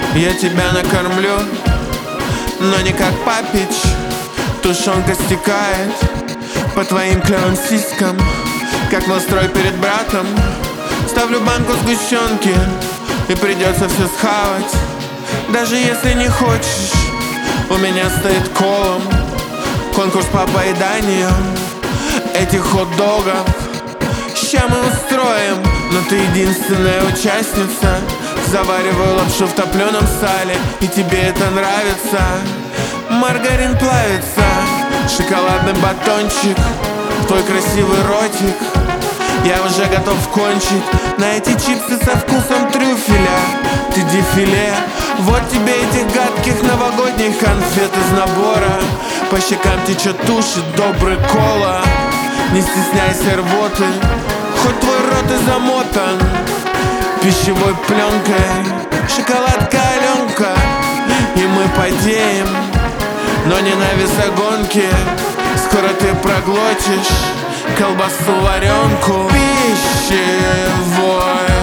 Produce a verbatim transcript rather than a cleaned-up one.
Я тебя накормлю, но не как папич. Тушенка стекает по твоим клевым сиськам, как настрой перед братом. Ставлю банку сгущенки, и придется все схавать. Даже если не хочешь, у меня стоит колом конкурс по поеданию этих хот-догов. Ща мы устроим, но ты единственная участница. Завариваю лапшу в топленом сале, и тебе это нравится. Маргарин плавится, шоколадный батончик, твой красивый ротик. Я уже готов кончить на эти чипсы со вкусом трюфеля. Ты дефиле, вот тебе этих гадких новогодних конфет из набора. По щекам течет тушь и добрый кола. Не стесняйся рвоты, хоть твой рот и замотан пищевой пленкой. Шоколадка Аленка, и мы потеем, но не на весогонке. Скоро ты проглотишь колбасу варенку. Пищевой